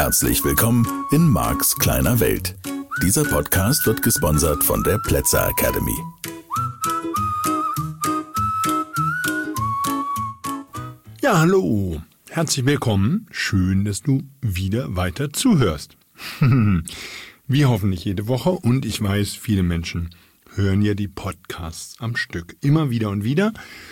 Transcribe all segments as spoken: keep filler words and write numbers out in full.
Herzlich willkommen in Marks kleiner Welt. Dieser Podcast wird gesponsert von der Plätzer Academy. Ja, hallo. Herzlich willkommen. Schön, dass du wieder weiter zuhörst. Wie hoffentlich jede Woche. Und ich weiß, viele Menschen hören ja die Podcasts am Stück. Immer wieder und wieder.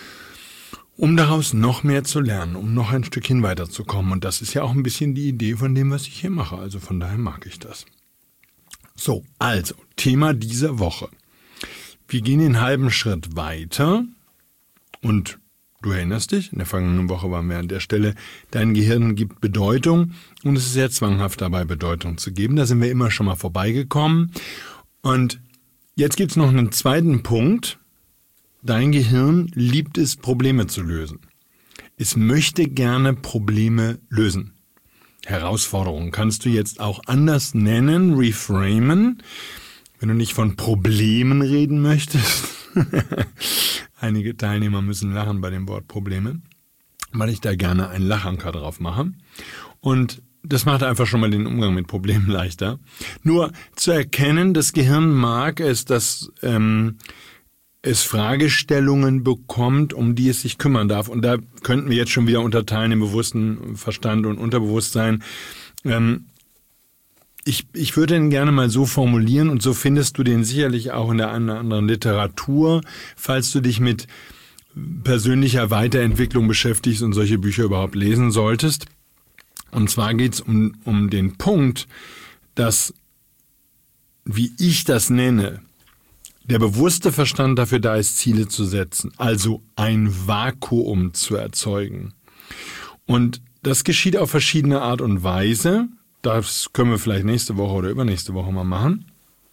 Um daraus noch mehr zu lernen, um noch ein Stückchen weiterzukommen. Und das ist ja auch ein bisschen die Idee von dem, was ich hier mache. Also von daher mag ich das. So, also, Thema dieser Woche. Wir gehen den halben Schritt weiter und du erinnerst dich, in der vergangenen Woche waren wir an der Stelle, dein Gehirn gibt Bedeutung und es ist sehr zwanghaft dabei, Bedeutung zu geben. Da sind wir immer schon mal vorbeigekommen. Und jetzt gibt es noch einen zweiten Punkt. Dein Gehirn liebt es, Probleme zu lösen. Es möchte gerne Probleme lösen. Herausforderungen kannst du jetzt auch anders nennen, reframen, wenn du nicht von Problemen reden möchtest. Einige Teilnehmer müssen lachen bei dem Wort Probleme, weil ich da gerne einen Lachanker drauf mache. Und das macht einfach schon mal den Umgang mit Problemen leichter. Nur zu erkennen, das Gehirn mag es, dass ähm, es Fragestellungen bekommt, um die es sich kümmern darf. Und da könnten wir jetzt schon wieder unterteilen im bewussten Verstand und Unterbewusstsein. Ähm, ich, ich würde den gerne mal so formulieren und so findest du den sicherlich auch in der einen oder anderen Literatur, falls du dich mit persönlicher Weiterentwicklung beschäftigst und solche Bücher überhaupt lesen solltest. Und zwar geht es um, um den Punkt, dass, wie ich das nenne, der bewusste Verstand dafür da ist, Ziele zu setzen, also ein Vakuum zu erzeugen. Und das geschieht auf verschiedene Art und Weise. Das können wir vielleicht nächste Woche oder übernächste Woche mal machen.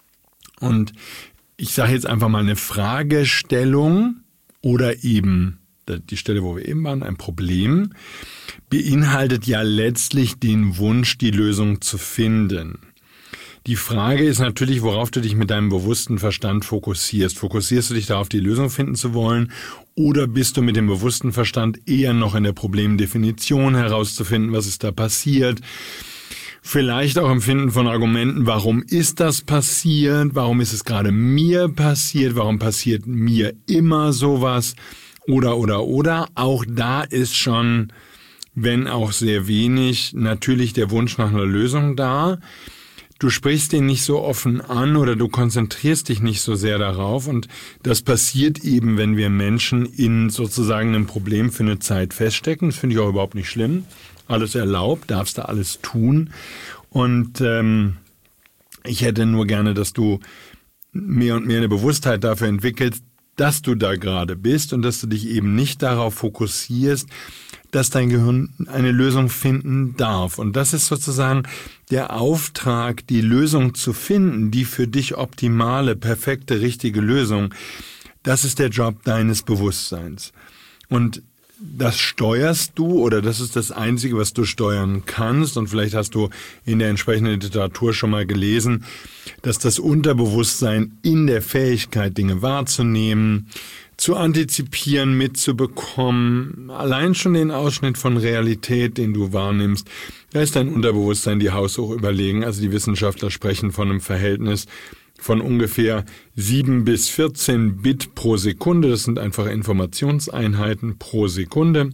Und ich sage jetzt einfach mal eine Fragestellung oder eben die Stelle, wo wir eben waren, ein Problem, beinhaltet ja letztlich den Wunsch, die Lösung zu finden. Die Frage ist natürlich, worauf du dich mit deinem bewussten Verstand fokussierst. Fokussierst du dich darauf, die Lösung finden zu wollen, oder bist du mit dem bewussten Verstand eher noch in der Problemdefinition herauszufinden, was ist da passiert? Vielleicht auch im Finden von Argumenten, warum ist das passiert? Warum ist es gerade mir passiert? Warum passiert mir immer sowas? Oder, oder, oder. Auch da ist schon, wenn auch sehr wenig, natürlich der Wunsch nach einer Lösung da. Du sprichst den nicht so offen an oder du konzentrierst dich nicht so sehr darauf und das passiert eben, wenn wir Menschen in sozusagen einem Problem für eine Zeit feststecken. Das finde ich auch überhaupt nicht schlimm. Alles erlaubt, darfst du alles tun und ähm, ich hätte nur gerne, dass du mehr und mehr eine Bewusstheit dafür entwickelst, dass du da gerade bist und dass du dich eben nicht darauf fokussierst, dass dein Gehirn eine Lösung finden darf. Und das ist sozusagen der Auftrag, die Lösung zu finden, die für dich optimale, perfekte, richtige Lösung. Das ist der Job deines Bewusstseins. Und das steuerst du oder das ist das Einzige, was du steuern kannst. Und vielleicht hast du in der entsprechenden Literatur schon mal gelesen, dass das Unterbewusstsein in der Fähigkeit, Dinge wahrzunehmen, zu antizipieren, mitzubekommen, allein schon den Ausschnitt von Realität, den du wahrnimmst, da ist dein Unterbewusstsein die haushoch überlegen. Also die Wissenschaftler sprechen von einem Verhältnis von ungefähr sieben bis vierzehn Bit pro Sekunde. Das sind einfach Informationseinheiten pro Sekunde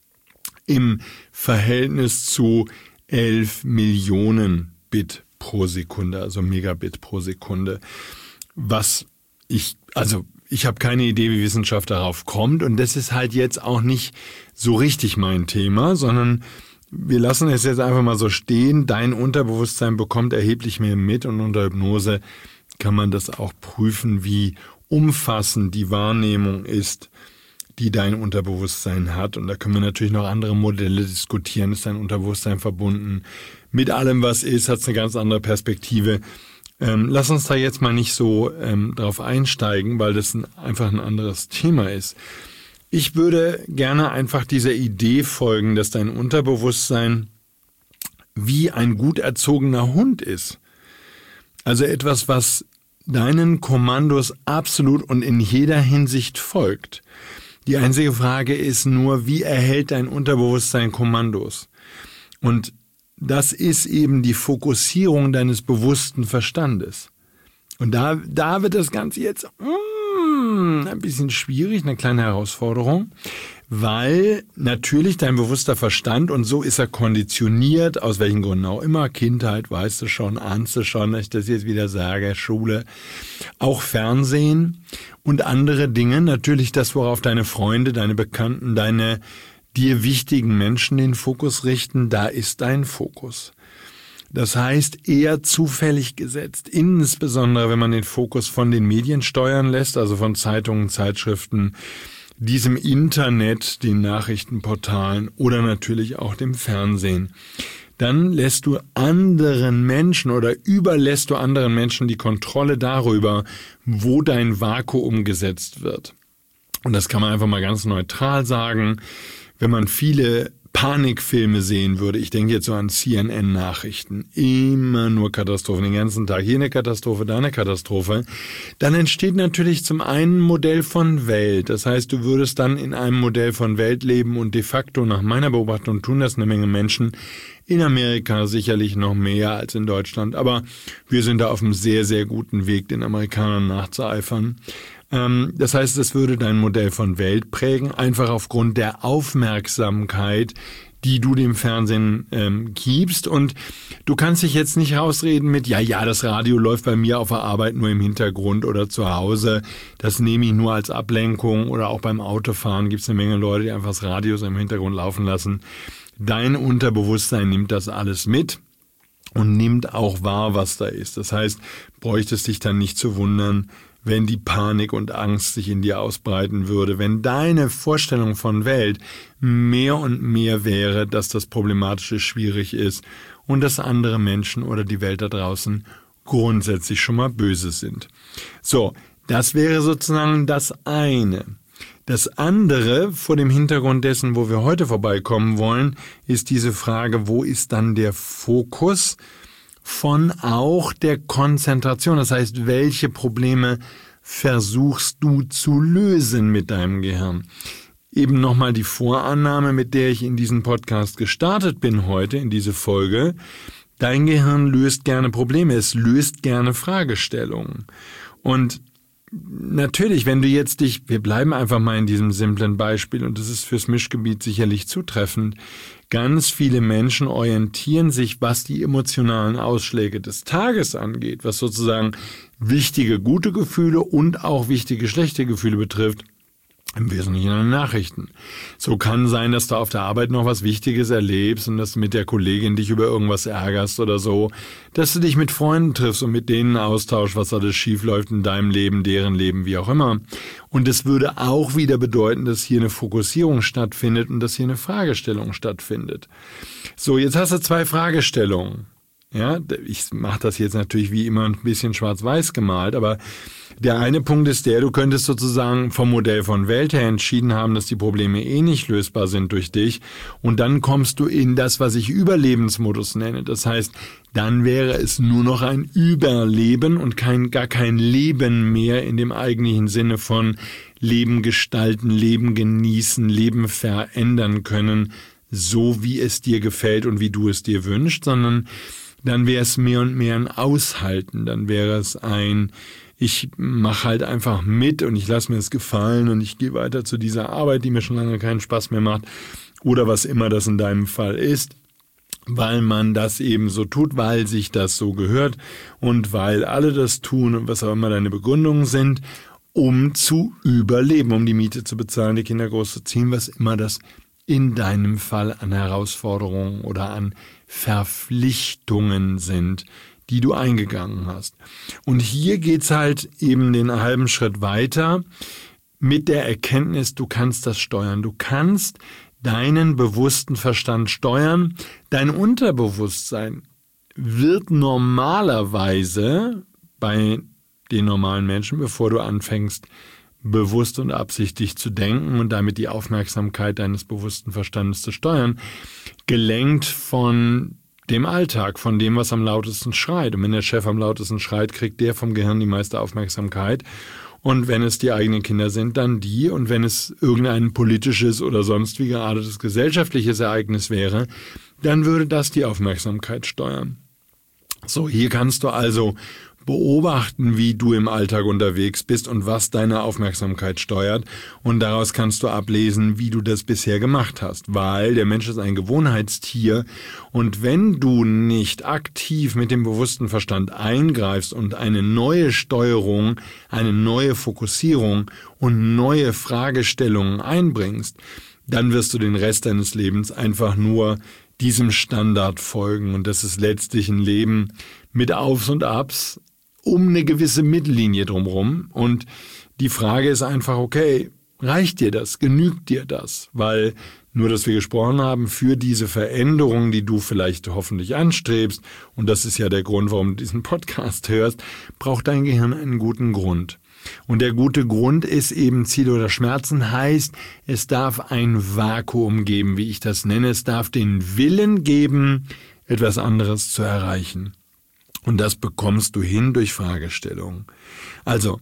im Verhältnis zu elf Millionen Bit pro Sekunde, also Megabit pro Sekunde. Was ich, also Ich habe keine Idee, wie Wissenschaft darauf kommt und das ist halt jetzt auch nicht so richtig mein Thema, sondern wir lassen es jetzt einfach mal so stehen. Dein Unterbewusstsein bekommt erheblich mehr mit und unter Hypnose kann man das auch prüfen, wie umfassend die Wahrnehmung ist, die dein Unterbewusstsein hat. Und da können wir natürlich noch andere Modelle diskutieren. Ist dein Unterbewusstsein verbunden mit allem, was ist? Hat es eine ganz andere Perspektive? Ähm, lass uns da jetzt mal nicht so ähm, drauf einsteigen, weil das ein, einfach ein anderes Thema ist. Ich würde gerne einfach dieser Idee folgen, dass dein Unterbewusstsein wie ein gut erzogener Hund ist. Also etwas, was deinen Kommandos absolut und in jeder Hinsicht folgt. Die einzige Frage ist nur, wie erhält dein Unterbewusstsein Kommandos? Und das ist eben die Fokussierung deines bewussten Verstandes. Und da, da wird das Ganze jetzt mm, ein bisschen schwierig, eine kleine Herausforderung, weil natürlich dein bewusster Verstand, und so ist er konditioniert, aus welchen Gründen auch immer, Kindheit, weißt du schon, ahnst du schon, dass ich das jetzt wieder sage, Schule, auch Fernsehen und andere Dinge, natürlich das, worauf deine Freunde, deine Bekannten, deine dir wichtigen Menschen den Fokus richten, da ist dein Fokus. Das heißt, eher zufällig gesetzt, insbesondere wenn man den Fokus von den Medien steuern lässt, also von Zeitungen, Zeitschriften, diesem Internet, den Nachrichtenportalen oder natürlich auch dem Fernsehen. Dann lässt du anderen Menschen oder überlässt du anderen Menschen die Kontrolle darüber, wo dein Vakuum gesetzt wird. Und das kann man einfach mal ganz neutral sagen, wenn man viele Panikfilme sehen würde, ich denke jetzt so an C N N-Nachrichten, immer nur Katastrophen, den ganzen Tag, hier eine Katastrophe, da eine Katastrophe, dann entsteht natürlich zum einen ein Modell von Welt. Das heißt, du würdest dann in einem Modell von Welt leben und de facto nach meiner Beobachtung tun das eine Menge Menschen, in Amerika sicherlich noch mehr als in Deutschland, aber wir sind da auf einem sehr, sehr guten Weg, den Amerikanern nachzueifern. Das heißt, es würde dein Modell von Welt prägen, einfach aufgrund der Aufmerksamkeit, die du dem Fernsehen ähm, gibst. Und du kannst dich jetzt nicht rausreden mit, ja, ja, das Radio läuft bei mir auf der Arbeit nur im Hintergrund oder zu Hause. Das nehme ich nur als Ablenkung oder auch beim Autofahren gibt es eine Menge Leute, die einfach das Radio so im Hintergrund laufen lassen. Dein Unterbewusstsein nimmt das alles mit und nimmt auch wahr, was da ist. Das heißt, bräuchtest dich dann nicht zu wundern, wenn die Panik und Angst sich in dir ausbreiten würde, wenn deine Vorstellung von Welt mehr und mehr wäre, dass das Problematische schwierig ist und dass andere Menschen oder die Welt da draußen grundsätzlich schon mal böse sind. So, das wäre sozusagen das eine. Das andere, vor dem Hintergrund dessen, wo wir heute vorbeikommen wollen, ist diese Frage, wo ist dann der Fokus von auch der Konzentration. Das heißt, welche Probleme versuchst du zu lösen mit deinem Gehirn? Eben nochmal die Vorannahme, mit der ich in diesen Podcast gestartet bin heute, in diese Folge. Dein Gehirn löst gerne Probleme, es löst gerne Fragestellungen. Und natürlich, wenn du jetzt dich, wir bleiben einfach mal in diesem simplen Beispiel und das ist fürs Mischgebiet sicherlich zutreffend, ganz viele Menschen orientieren sich, was die emotionalen Ausschläge des Tages angeht, was sozusagen wichtige gute Gefühle und auch wichtige schlechte Gefühle betrifft, im Wesentlichen an Nachrichten. So kann sein, dass du auf der Arbeit noch was Wichtiges erlebst und dass du mit der Kollegin dich über irgendwas ärgerst oder so, dass du dich mit Freunden triffst und mit denen austauschst, was alles schief läuft in deinem Leben, deren Leben, wie auch immer. Und es würde auch wieder bedeuten, dass hier eine Fokussierung stattfindet und dass hier eine Fragestellung stattfindet. So, jetzt hast du zwei Fragestellungen. Ja, ich mache das jetzt natürlich wie immer ein bisschen schwarz-weiß gemalt, aber der eine Punkt ist der, du könntest sozusagen vom Modell von Welt her entschieden haben, dass die Probleme eh nicht lösbar sind durch dich und dann kommst du in das, was ich Überlebensmodus nenne. Das heißt, dann wäre es nur noch ein Überleben und kein, gar kein Leben mehr in dem eigentlichen Sinne von Leben gestalten, Leben genießen, Leben verändern können, so wie es dir gefällt und wie du es dir wünschst, sondern dann wäre es mehr und mehr ein Aushalten, dann wäre es ein, ich mache halt einfach mit und ich lasse mir es gefallen und ich gehe weiter zu dieser Arbeit, die mir schon lange keinen Spaß mehr macht oder was immer das in deinem Fall ist, weil man das eben so tut, weil sich das so gehört und weil alle das tun und was auch immer deine Begründungen sind, um zu überleben, um die Miete zu bezahlen, die Kinder großzuziehen, was immer das in deinem Fall an Herausforderungen oder an Verpflichtungen sind, die du eingegangen hast. Und hier geht's halt eben den halben Schritt weiter mit der Erkenntnis, du kannst das steuern. Du kannst deinen bewussten Verstand steuern. Dein Unterbewusstsein wird normalerweise bei den normalen Menschen, bevor du anfängst, bewusst und absichtlich zu denken und damit die Aufmerksamkeit deines bewussten Verstandes zu steuern, gelenkt von dem Alltag, von dem, was am lautesten schreit. Und wenn der Chef am lautesten schreit, kriegt der vom Gehirn die meiste Aufmerksamkeit. Und wenn es die eigenen Kinder sind, dann die. Und wenn es irgendein politisches oder sonst wie geartetes gesellschaftliches Ereignis wäre, dann würde das die Aufmerksamkeit steuern. So, hier kannst du also beobachten, wie du im Alltag unterwegs bist und was deine Aufmerksamkeit steuert. Und daraus kannst du ablesen, wie du das bisher gemacht hast. Weil der Mensch ist ein Gewohnheitstier. Und wenn du nicht aktiv mit dem bewussten Verstand eingreifst und eine neue Steuerung, eine neue Fokussierung und neue Fragestellungen einbringst, dann wirst du den Rest deines Lebens einfach nur diesem Standard folgen. Und das ist letztlich ein Leben mit Aufs und Abs, um eine gewisse Mittellinie drumherum. Und die Frage ist einfach, okay, reicht dir das? Genügt dir das? Weil nur, dass wir gesprochen haben, für diese Veränderung, die du vielleicht hoffentlich anstrebst, und das ist ja der Grund, warum du diesen Podcast hörst, braucht dein Gehirn einen guten Grund. Und der gute Grund ist eben Ziele oder Schmerzen, heißt, es darf ein Vakuum geben, wie ich das nenne. Es darf den Willen geben, etwas anderes zu erreichen. Und das bekommst du hin durch Fragestellungen. Also,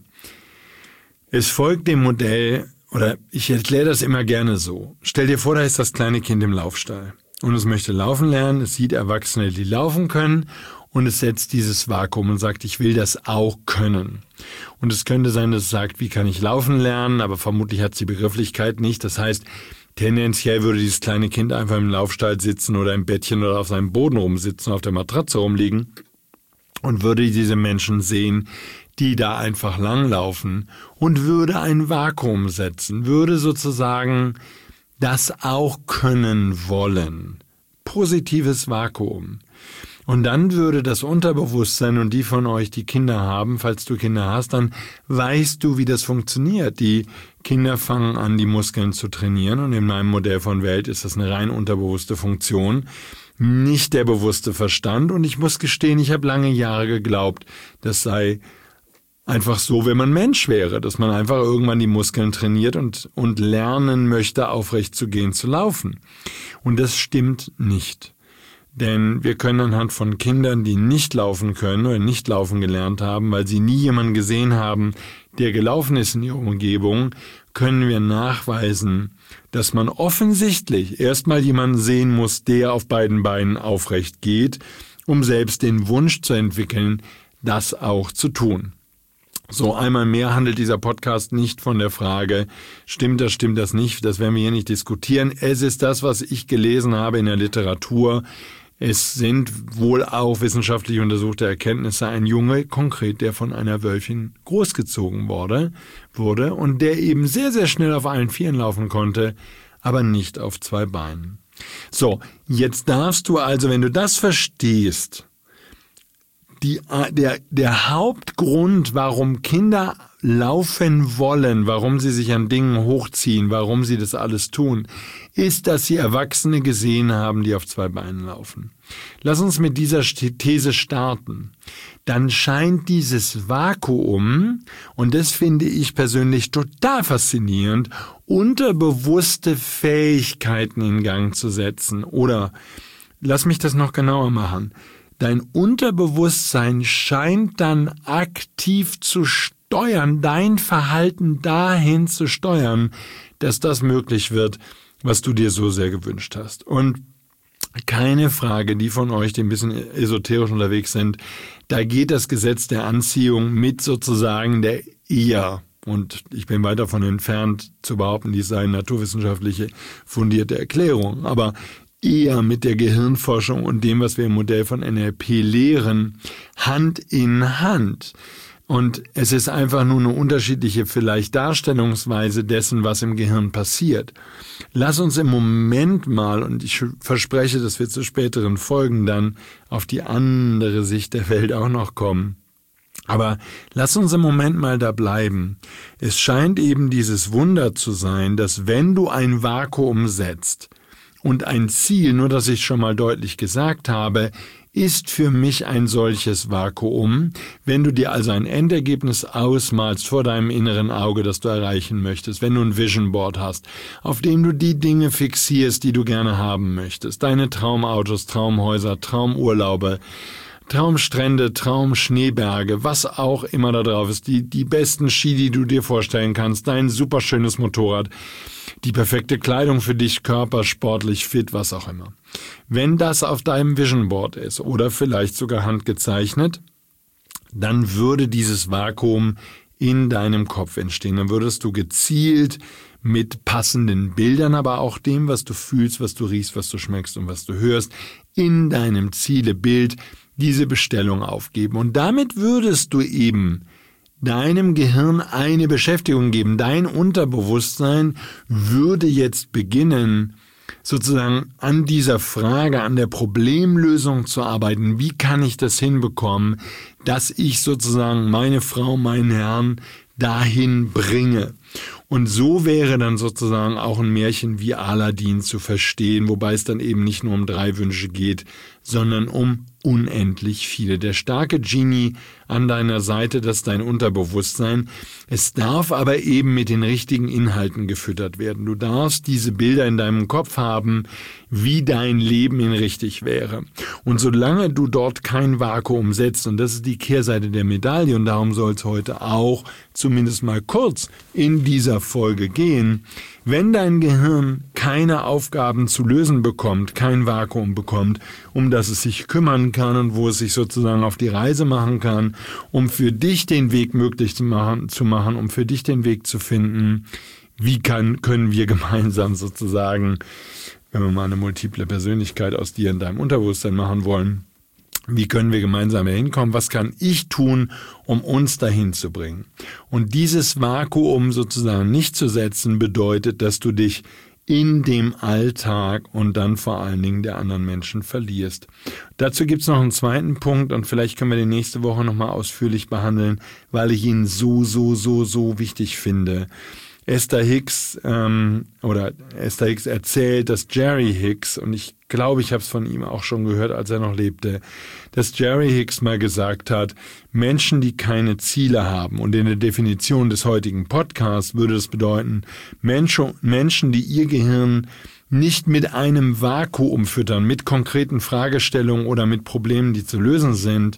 es folgt dem Modell, oder ich erkläre das immer gerne so. Stell dir vor, da ist das kleine Kind im Laufstall. Und es möchte laufen lernen, es sieht Erwachsene, die laufen können, und es setzt dieses Vakuum und sagt, ich will das auch können. Und es könnte sein, dass es sagt, wie kann ich laufen lernen, aber vermutlich hat es die Begrifflichkeit nicht. Das heißt, tendenziell würde dieses kleine Kind einfach im Laufstall sitzen oder im Bettchen oder auf seinem Boden rumsitzen, auf der Matratze rumliegen und würde diese Menschen sehen, die da einfach langlaufen, und würde ein Vakuum setzen, würde sozusagen das auch können wollen. Positives Vakuum. Und dann würde das Unterbewusstsein, und die von euch, die Kinder haben, falls du Kinder hast, dann weißt du, wie das funktioniert. Die Kinder fangen an, die Muskeln zu trainieren, und in meinem Modell von Welt ist das eine rein unterbewusste Funktion, nicht der bewusste Verstand. Und ich muss gestehen, ich habe lange Jahre geglaubt, das sei einfach so, wenn man Mensch wäre, dass man einfach irgendwann die Muskeln trainiert und, und lernen möchte, aufrecht zu gehen, zu laufen. Und das stimmt nicht. Denn wir können anhand von Kindern, die nicht laufen können oder nicht laufen gelernt haben, weil sie nie jemanden gesehen haben, der gelaufen ist in ihrer Umgebung, können wir nachweisen, dass man offensichtlich erstmal jemanden sehen muss, der auf beiden Beinen aufrecht geht, um selbst den Wunsch zu entwickeln, das auch zu tun. So, einmal mehr handelt dieser Podcast nicht von der Frage, stimmt das, stimmt das nicht, das werden wir hier nicht diskutieren. Es ist das, was ich gelesen habe in der Literatur. Es sind wohl auch wissenschaftlich untersuchte Erkenntnisse. Ein Junge, konkret, der von einer Wölfin großgezogen wurde, wurde und der eben sehr, sehr schnell auf allen Vieren laufen konnte, aber nicht auf zwei Beinen. So, jetzt darfst du also, wenn du das verstehst, die, der, der Hauptgrund, warum Kinder laufen wollen, warum sie sich an Dingen hochziehen, warum sie das alles tun, ist, dass sie Erwachsene gesehen haben, die auf zwei Beinen laufen. Lass uns mit dieser These starten. Dann scheint dieses Vakuum, und das finde ich persönlich total faszinierend, unterbewusste Fähigkeiten in Gang zu setzen. Oder lass mich das noch genauer machen. Dein Unterbewusstsein scheint dann aktiv zu steuern, dein Verhalten dahin zu steuern, dass das möglich wird, was du dir so sehr gewünscht hast. Und keine Frage, die von euch, die ein bisschen esoterisch unterwegs sind, da geht das Gesetz der Anziehung mit sozusagen der eher, und ich bin weit davon entfernt zu behaupten, dies sei eine naturwissenschaftliche fundierte Erklärung, aber eher mit der Gehirnforschung und dem, was wir im Modell von N L P lehren, Hand in Hand. Und es ist einfach nur eine unterschiedliche vielleicht Darstellungsweise dessen, was im Gehirn passiert. Lass uns im Moment mal, und ich verspreche, dass wir zu späteren Folgen dann auf die andere Sicht der Welt auch noch kommen. Aber lass uns im Moment mal da bleiben. Es scheint eben dieses Wunder zu sein, dass wenn du ein Vakuum setzt, und ein Ziel, nur dass ich schon mal deutlich gesagt habe, ist für mich ein solches Vakuum, wenn du dir also ein Endergebnis ausmalst vor deinem inneren Auge, das du erreichen möchtest, wenn du ein Vision Board hast, auf dem du die Dinge fixierst, die du gerne haben möchtest, deine Traumautos, Traumhäuser, Traumurlaube, Traumstrände, Traumschneeberge, was auch immer da drauf ist, die, die besten Ski, die du dir vorstellen kannst, dein superschönes Motorrad, die perfekte Kleidung für dich, Körper, sportlich, fit, was auch immer. Wenn das auf deinem Vision Board ist oder vielleicht sogar handgezeichnet, dann würde dieses Vakuum in deinem Kopf entstehen. Dann würdest du gezielt mit passenden Bildern, aber auch dem, was du fühlst, was du riechst, was du schmeckst und was du hörst, in deinem Zielebild diese Bestellung aufgeben. Und damit würdest du eben deinem Gehirn eine Beschäftigung geben. Dein Unterbewusstsein würde jetzt beginnen, sozusagen an dieser Frage, an der Problemlösung zu arbeiten. Wie kann ich das hinbekommen, dass ich sozusagen meine Frau, meinen Herrn dahin bringe? Und so wäre dann sozusagen auch ein Märchen wie Aladdin zu verstehen, wobei es dann eben nicht nur um drei Wünsche geht, sondern um unendlich viele. Der starke Genie an deiner Seite, das ist dein Unterbewusstsein. Es darf aber eben mit den richtigen Inhalten gefüttert werden. Du darfst diese Bilder in deinem Kopf haben, wie dein Leben in richtig wäre. Und solange du dort kein Vakuum setzt, und das ist die Kehrseite der Medaille, und darum soll es heute auch zumindest mal kurz in dieser Folge gehen, wenn dein Gehirn keine Aufgaben zu lösen bekommt, kein Vakuum bekommt, um das es sich kümmern kann und wo es sich sozusagen auf die Reise machen kann, um für dich den Weg möglich zu machen, zu machen, um für dich den Weg zu finden, wie kann, können wir gemeinsam sozusagen, wenn wir mal eine multiple Persönlichkeit aus dir in deinem Unterbewusstsein machen wollen, wie können wir gemeinsam hinkommen? Was kann ich tun, um uns dahin zu bringen? Und dieses Vakuum sozusagen nicht zu setzen, bedeutet, dass du dich in dem Alltag und dann vor allen Dingen der anderen Menschen verlierst. Dazu gibt's noch einen zweiten Punkt und vielleicht können wir den nächste Woche nochmal ausführlich behandeln, weil ich ihn so, so, so, so wichtig finde. Esther Hicks ähm, oder Esther Hicks erzählt, dass Jerry Hicks, und ich glaube, ich habe es von ihm auch schon gehört, als er noch lebte, dass Jerry Hicks mal gesagt hat, Menschen, die keine Ziele haben, und in der Definition des heutigen Podcasts würde das bedeuten, Menschen, Menschen, die ihr Gehirn nicht mit einem Vakuum füttern, mit konkreten Fragestellungen oder mit Problemen, die zu lösen sind,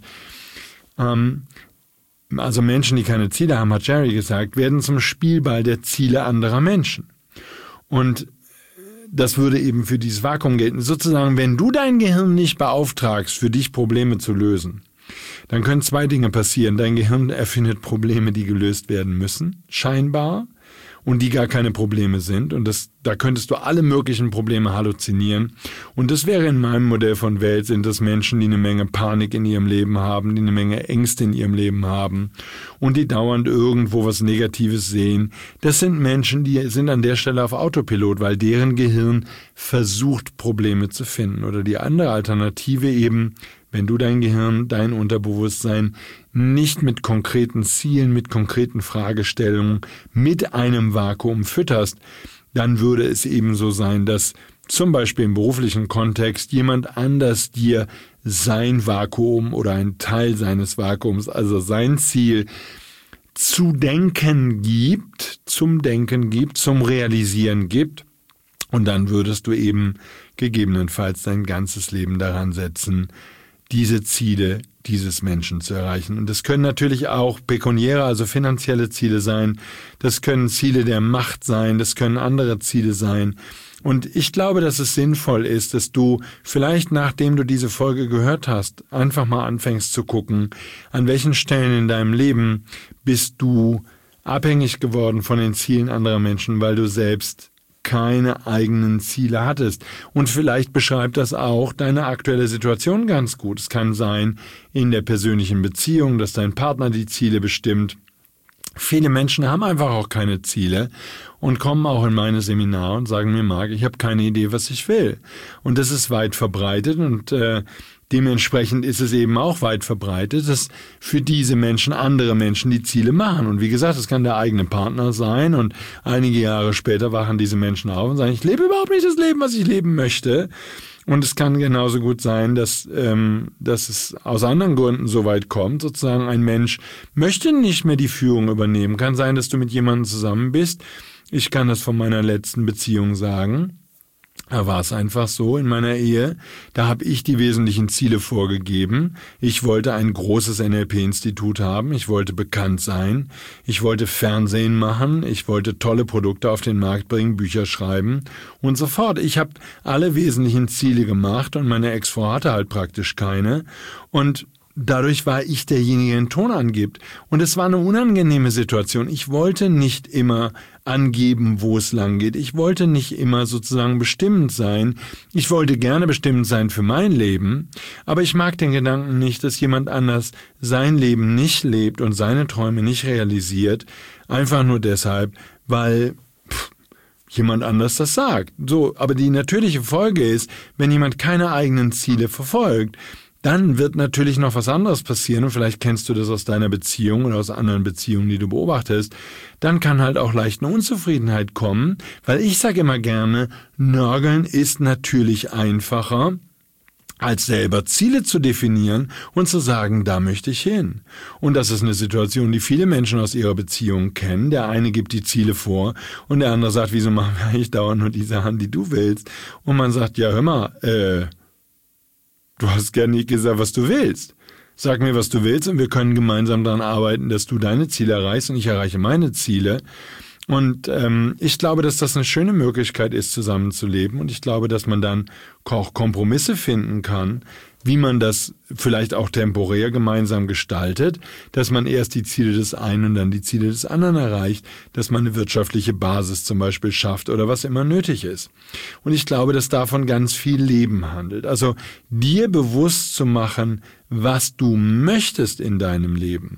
ähm, also Menschen, die keine Ziele haben, hat Jerry gesagt, werden zum Spielball der Ziele anderer Menschen. Und das würde eben für dieses Vakuum gelten. Sozusagen, wenn du dein Gehirn nicht beauftragst, für dich Probleme zu lösen, dann können zwei Dinge passieren. Dein Gehirn erfindet Probleme, die gelöst werden müssen, scheinbar, und die gar keine Probleme sind. Und das, da könntest du alle möglichen Probleme halluzinieren. Und das wäre in meinem Modell von Welt, sind das Menschen, die eine Menge Panik in ihrem Leben haben, die eine Menge Ängste in ihrem Leben haben und die dauernd irgendwo was Negatives sehen. Das sind Menschen, die sind an der Stelle auf Autopilot, weil deren Gehirn versucht, Probleme zu finden. Oder die andere Alternative eben, wenn du dein Gehirn, dein Unterbewusstsein nicht mit konkreten Zielen, mit konkreten Fragestellungen, mit einem Vakuum fütterst, dann würde es eben so sein, dass zum Beispiel im beruflichen Kontext jemand anders dir sein Vakuum oder ein Teil seines Vakuums, also sein Ziel, zu denken gibt, zum Denken gibt, zum Realisieren gibt. Und dann würdest du eben gegebenenfalls dein ganzes Leben daran setzen, diese Ziele dieses Menschen zu erreichen. Und das können natürlich auch pekuniäre, also finanzielle Ziele sein. Das können Ziele der Macht sein. Das können andere Ziele sein. Und ich glaube, dass es sinnvoll ist, dass du vielleicht, nachdem du diese Folge gehört hast, einfach mal anfängst zu gucken, an welchen Stellen in deinem Leben bist du abhängig geworden von den Zielen anderer Menschen, weil du selbst keine eigenen Ziele hattest. Und vielleicht beschreibt das auch deine aktuelle Situation ganz gut. Es kann sein, in der persönlichen Beziehung, dass dein Partner die Ziele bestimmt. Viele Menschen haben einfach auch keine Ziele und kommen auch in meine Seminare und sagen mir, Marc, ich habe keine Idee, was ich will. Und das ist weit verbreitet und äh, dementsprechend ist es eben auch weit verbreitet, dass für diese Menschen andere Menschen die Ziele machen. Und wie gesagt, es kann der eigene Partner sein und einige Jahre später wachen diese Menschen auf und sagen, ich lebe überhaupt nicht das Leben, was ich leben möchte. Und es kann genauso gut sein, dass, ähm, dass es aus anderen Gründen so weit kommt. Sozusagen ein Mensch möchte nicht mehr die Führung übernehmen. Kann sein, dass du mit jemandem zusammen bist. Ich kann das von meiner letzten Beziehung sagen. Da war es einfach so in meiner Ehe, da habe ich die wesentlichen Ziele vorgegeben. Ich wollte ein großes N L P-Institut haben, ich wollte bekannt sein, ich wollte Fernsehen machen, ich wollte tolle Produkte auf den Markt bringen, Bücher schreiben und so fort. Ich habe alle wesentlichen Ziele gemacht und meine Ex-Frau hatte halt praktisch keine und dadurch war ich derjenige, der den Ton angibt. Und es war eine unangenehme Situation. Ich wollte nicht immer angeben, wo es lang geht. Ich wollte nicht immer sozusagen bestimmend sein. Ich wollte gerne bestimmend sein für mein Leben. Aber ich mag den Gedanken nicht, dass jemand anders sein Leben nicht lebt und seine Träume nicht realisiert. Einfach nur deshalb, weil pff, jemand anders das sagt. So, aber die natürliche Folge ist, wenn jemand keine eigenen Ziele verfolgt, dann wird natürlich noch was anderes passieren und vielleicht kennst du das aus deiner Beziehung oder aus anderen Beziehungen, die du beobachtest. Dann kann halt auch leicht eine Unzufriedenheit kommen, weil ich sage immer gerne, Nörgeln ist natürlich einfacher, als selber Ziele zu definieren und zu sagen, da möchte ich hin. Und das ist eine Situation, die viele Menschen aus ihrer Beziehung kennen. Der eine gibt die Ziele vor und der andere sagt, wieso machen wir eigentlich dauernd nur die Sachen, die du willst? Und man sagt, ja hör mal, äh, du hast gar nicht gesagt, was du willst. Sag mir, was du willst und wir können gemeinsam daran arbeiten, dass du deine Ziele erreichst und ich erreiche meine Ziele. Und ähm, ich glaube, dass das eine schöne Möglichkeit ist, zusammenzuleben. Und ich glaube, dass man dann auch Kompromisse finden kann, wie man das vielleicht auch temporär gemeinsam gestaltet, dass man erst die Ziele des einen und dann die Ziele des anderen erreicht, dass man eine wirtschaftliche Basis zum Beispiel schafft oder was immer nötig ist. Und ich glaube, dass davon ganz viel Leben handelt. Also dir bewusst zu machen, was du möchtest in deinem Leben,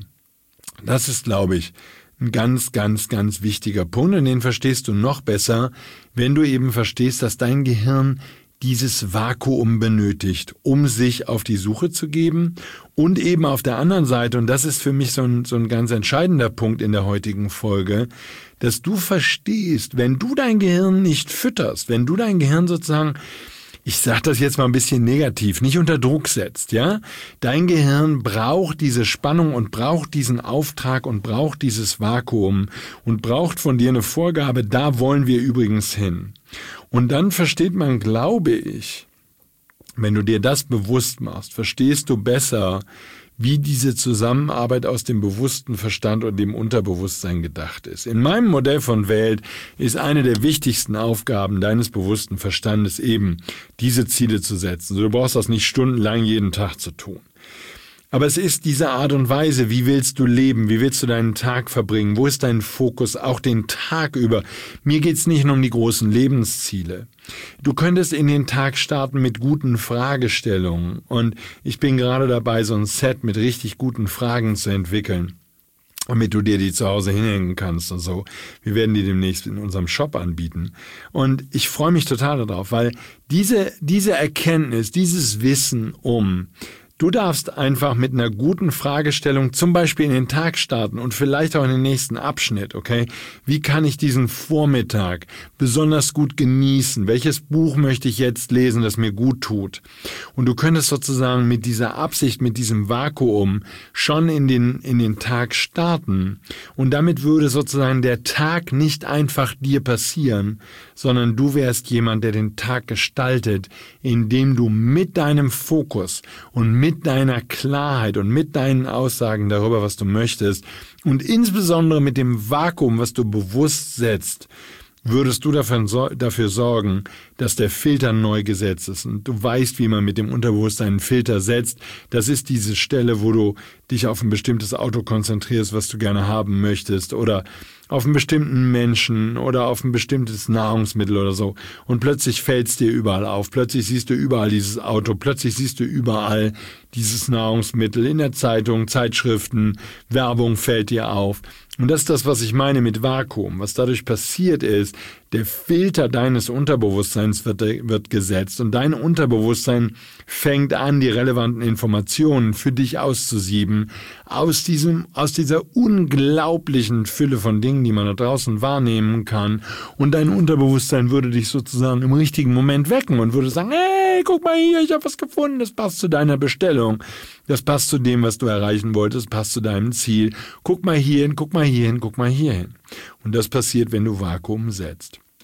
das ist, glaube ich, ein ganz, ganz, ganz wichtiger Punkt. Und den verstehst du noch besser, wenn du eben verstehst, dass dein Gehirn dieses Vakuum benötigt, um sich auf die Suche zu geben und eben auf der anderen Seite, und das ist für mich so ein, so ein ganz entscheidender Punkt in der heutigen Folge, dass du verstehst, wenn du dein Gehirn nicht fütterst, wenn du dein Gehirn sozusagen, ich sage das jetzt mal ein bisschen negativ, nicht unter Druck setzt, ja? Dein Gehirn braucht diese Spannung und braucht diesen Auftrag und braucht dieses Vakuum und braucht von dir eine Vorgabe, da wollen wir übrigens hin. Und dann versteht man, glaube ich, wenn du dir das bewusst machst, verstehst du besser, wie diese Zusammenarbeit aus dem bewussten Verstand und dem Unterbewusstsein gedacht ist. In meinem Modell von Welt ist eine der wichtigsten Aufgaben deines bewussten Verstandes eben, diese Ziele zu setzen. Du brauchst das nicht stundenlang jeden Tag zu tun. Aber es ist diese Art und Weise, wie willst du leben, wie willst du deinen Tag verbringen, wo ist dein Fokus, auch den Tag über. Mir geht's nicht nur um die großen Lebensziele. Du könntest in den Tag starten mit guten Fragestellungen und ich bin gerade dabei, so ein Set mit richtig guten Fragen zu entwickeln, damit du dir die zu Hause hinhängen kannst und so. Wir werden die demnächst in unserem Shop anbieten. Und ich freue mich total darauf, weil diese, diese Erkenntnis, dieses Wissen um Du darfst einfach mit einer guten Fragestellung zum Beispiel in den Tag starten und vielleicht auch in den nächsten Abschnitt, okay? Wie kann ich diesen Vormittag besonders gut genießen? Welches Buch möchte ich jetzt lesen, das mir gut tut? Und du könntest sozusagen mit dieser Absicht, mit diesem Vakuum schon in den, in den Tag starten. Und damit würde sozusagen der Tag nicht einfach dir passieren, sondern du wärst jemand, der den Tag gestaltet, indem du mit deinem Fokus und mit mit deiner Klarheit und mit deinen Aussagen darüber, was du möchtest und insbesondere mit dem Vakuum, was du bewusst setzt, würdest du dafür, dafür sorgen, dass der Filter neu gesetzt ist. Und du weißt, wie man mit dem Unterbewusstsein einen Filter setzt. Das ist diese Stelle, wo du dich auf ein bestimmtes Auto konzentrierst, was du gerne haben möchtest, oder auf einen bestimmten Menschen oder auf ein bestimmtes Nahrungsmittel oder so. Und plötzlich fällt es dir überall auf. Plötzlich siehst du überall dieses Auto. Plötzlich siehst du überall dieses Nahrungsmittel in der Zeitung, Zeitschriften, Werbung fällt dir auf. Und das ist das, was ich meine mit Vakuum. Was dadurch passiert ist, der Filter deines Unterbewusstseins wird, wird gesetzt und dein Unterbewusstsein fängt an, die relevanten Informationen für dich auszusieben aus diesem, aus dieser unglaublichen Fülle von Dingen, die man da draußen wahrnehmen kann. Und dein Unterbewusstsein würde dich sozusagen im richtigen Moment wecken und würde sagen, hey, guck mal hier, ich habe was gefunden, das passt zu deiner Bestellung. Das passt zu dem, was du erreichen wolltest, passt zu deinem Ziel. Guck mal hierhin, guck mal hierhin, guck mal hierhin. Und das passiert, wenn du Vakuum setzt.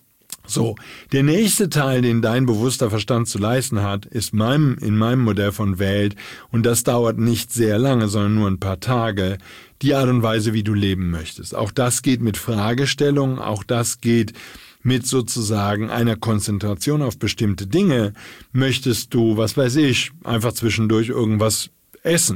So, der nächste Teil, den dein bewusster Verstand zu leisten hat, ist meinem, in meinem Modell von Welt, und das dauert nicht sehr lange, sondern nur ein paar Tage, die Art und Weise, wie du leben möchtest. Auch das geht mit Fragestellungen, auch das geht mit sozusagen einer Konzentration auf bestimmte Dinge. Möchtest du, was weiß ich, einfach zwischendurch irgendwas essen?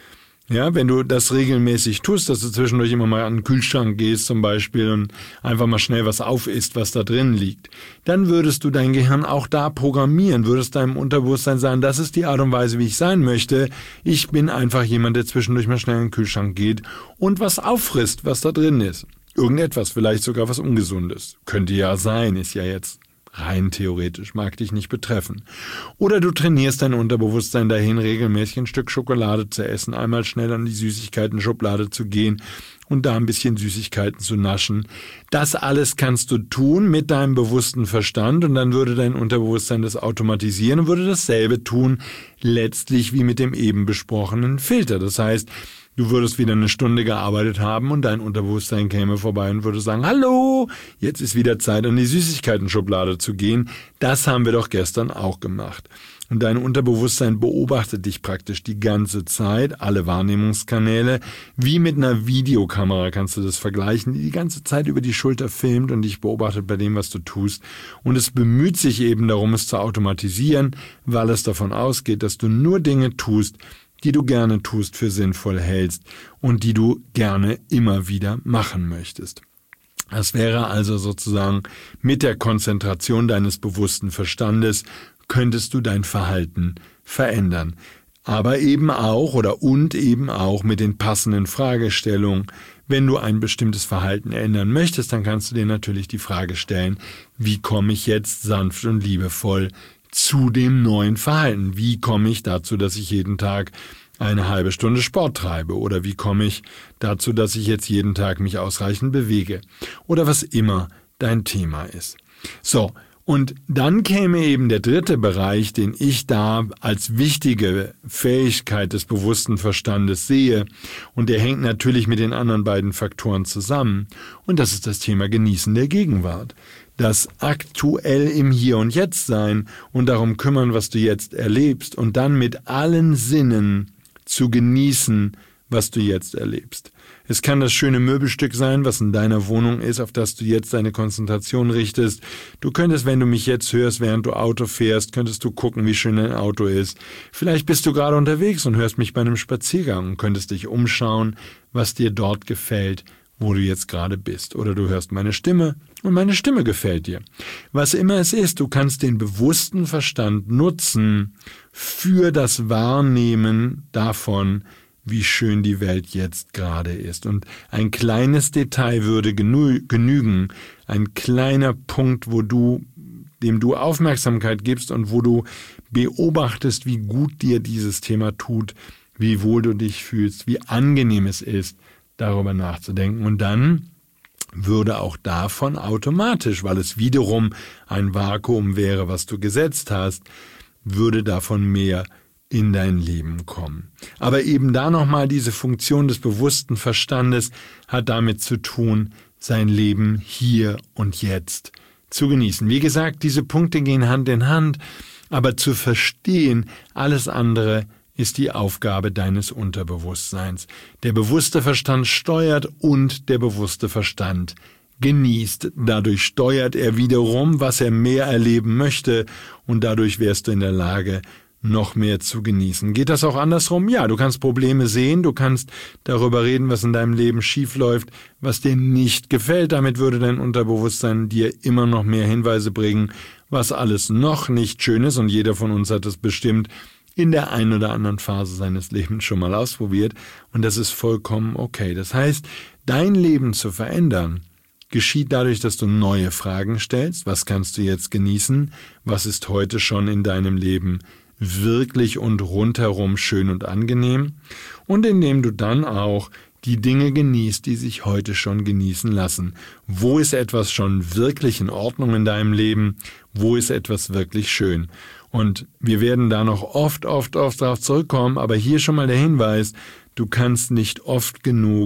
Ja, wenn du das regelmäßig tust, dass du zwischendurch immer mal an den Kühlschrank gehst zum Beispiel und einfach mal schnell was aufisst, was da drin liegt, dann würdest du dein Gehirn auch da programmieren, würdest deinem Unterbewusstsein sagen, das ist die Art und Weise, wie ich sein möchte. Ich bin einfach jemand, der zwischendurch mal schnell in den Kühlschrank geht und was auffrisst, was da drin ist. Irgendetwas, vielleicht sogar was Ungesundes. Könnte ja sein, ist ja jetzt rein theoretisch, mag dich nicht betreffen. Oder du trainierst dein Unterbewusstsein dahin, regelmäßig ein Stück Schokolade zu essen, einmal schnell an die Süßigkeiten-Schublade zu gehen und da ein bisschen Süßigkeiten zu naschen. Das alles kannst du tun mit deinem bewussten Verstand und dann würde dein Unterbewusstsein das automatisieren und würde dasselbe tun, letztlich wie mit dem eben besprochenen Filter. Das heißt, du würdest wieder eine Stunde gearbeitet haben und dein Unterbewusstsein käme vorbei und würde sagen, hallo, jetzt ist wieder Zeit, an die Süßigkeiten-Schublade zu gehen. Das haben wir doch gestern auch gemacht. Und dein Unterbewusstsein beobachtet dich praktisch die ganze Zeit, alle Wahrnehmungskanäle, wie mit einer Videokamera kannst du das vergleichen, die die ganze Zeit über die Schulter filmt und dich beobachtet bei dem, was du tust. Und es bemüht sich eben darum, es zu automatisieren, weil es davon ausgeht, dass du nur Dinge tust, die du gerne tust, für sinnvoll hältst und die du gerne immer wieder machen möchtest. Das wäre also sozusagen mit der Konzentration deines bewussten Verstandes könntest du dein Verhalten verändern. Aber eben auch oder und eben auch mit den passenden Fragestellungen. Wenn du ein bestimmtes Verhalten ändern möchtest, dann kannst du dir natürlich die Frage stellen, wie komme ich jetzt sanft und liebevoll zu dem neuen Verhalten? Wie komme ich dazu, dass ich jeden Tag eine halbe Stunde Sport treibe? Oder wie komme ich dazu, dass ich jetzt jeden Tag mich ausreichend bewege? Oder was immer dein Thema ist. So, und dann käme eben der dritte Bereich, den ich da als wichtige Fähigkeit des bewussten Verstandes sehe. Und der hängt natürlich mit den anderen beiden Faktoren zusammen. Und das ist das Thema Genießen der Gegenwart. Das aktuell im Hier und Jetzt sein und darum kümmern, was du jetzt erlebst und dann mit allen Sinnen zu genießen, was du jetzt erlebst. Es kann das schöne Möbelstück sein, was in deiner Wohnung ist, auf das du jetzt deine Konzentration richtest. Du könntest, wenn du mich jetzt hörst, während du Auto fährst, könntest du gucken, wie schön dein Auto ist. Vielleicht bist du gerade unterwegs und hörst mich bei einem Spaziergang und könntest dich umschauen, was dir dort gefällt, wo du jetzt gerade bist. Oder du hörst meine Stimme und meine Stimme gefällt dir. Was immer es ist, du kannst den bewussten Verstand nutzen für das Wahrnehmen davon, wie schön die Welt jetzt gerade ist. Und ein kleines Detail würde genü- genügen, ein kleiner Punkt, wo du, dem du Aufmerksamkeit gibst und wo du beobachtest, wie gut dir dieses Thema tut, wie wohl du dich fühlst, wie angenehm es ist, darüber nachzudenken. Und dann würde auch davon automatisch, weil es wiederum ein Vakuum wäre, was du gesetzt hast, würde davon mehr in dein Leben kommen. Aber eben da nochmal diese Funktion des bewussten Verstandes hat damit zu tun, sein Leben hier und jetzt zu genießen. Wie gesagt, diese Punkte gehen Hand in Hand, aber zu verstehen, alles andere ist die Aufgabe deines Unterbewusstseins. Der bewusste Verstand steuert und der bewusste Verstand genießt. Dadurch steuert er wiederum, was er mehr erleben möchte und dadurch wärst du in der Lage, noch mehr zu genießen. Geht das auch andersrum? Ja, du kannst Probleme sehen, du kannst darüber reden, was in deinem Leben schief läuft, was dir nicht gefällt. Damit würde dein Unterbewusstsein dir immer noch mehr Hinweise bringen, was alles noch nicht schön ist. Und jeder von uns hat es bestimmt in der einen oder anderen Phase seines Lebens schon mal ausprobiert. Und das ist vollkommen okay. Das heißt, dein Leben zu verändern, geschieht dadurch, dass du neue Fragen stellst. Was kannst du jetzt genießen? Was ist heute schon in deinem Leben wirklich und rundherum schön und angenehm? Und indem du dann auch die Dinge genießt, die sich heute schon genießen lassen. Wo ist etwas schon wirklich in Ordnung in deinem Leben? Wo ist etwas wirklich schön? Und wir werden da noch oft, oft, oft darauf zurückkommen, aber hier schon mal der Hinweis, du kannst nicht oft genug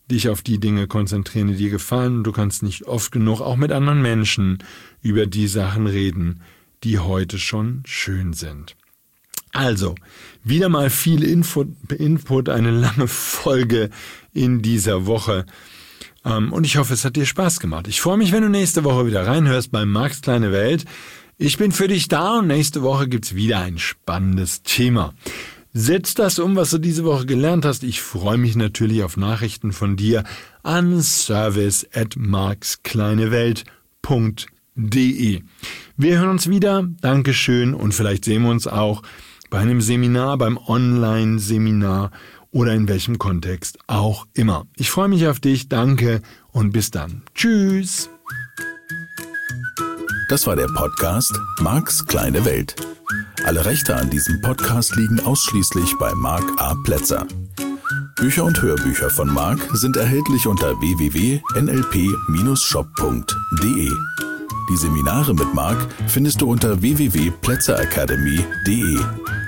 dich auf die Dinge konzentrieren, die dir gefallen. Und du kannst nicht oft genug auch mit anderen Menschen über die Sachen reden, die heute schon schön sind. Also, wieder mal viel Info, Input, eine lange Folge in dieser Woche. Ähm, und ich hoffe, es hat dir Spaß gemacht. Ich freue mich, wenn du nächste Woche wieder reinhörst bei Marks kleine Welt. Ich bin für dich da und nächste Woche gibt's wieder ein spannendes Thema. Setz das um, was du diese Woche gelernt hast. Ich freue mich natürlich auf Nachrichten von dir an service at markskleinewelt punkt de. Wir hören uns wieder. Dankeschön und vielleicht sehen wir uns auch bei einem Seminar, beim Online-Seminar oder in welchem Kontext auch immer. Ich freue mich auf dich. Danke und bis dann. Tschüss. Das war der Podcast Marks kleine Welt. Alle Rechte an diesem Podcast liegen ausschließlich bei Mark A. Plätzer. Bücher und Hörbücher von Mark sind erhältlich unter w w w punkt n l p dash shop punkt de. Die Seminare mit Mark findest du unter w w w punkt plätzer academy punkt de.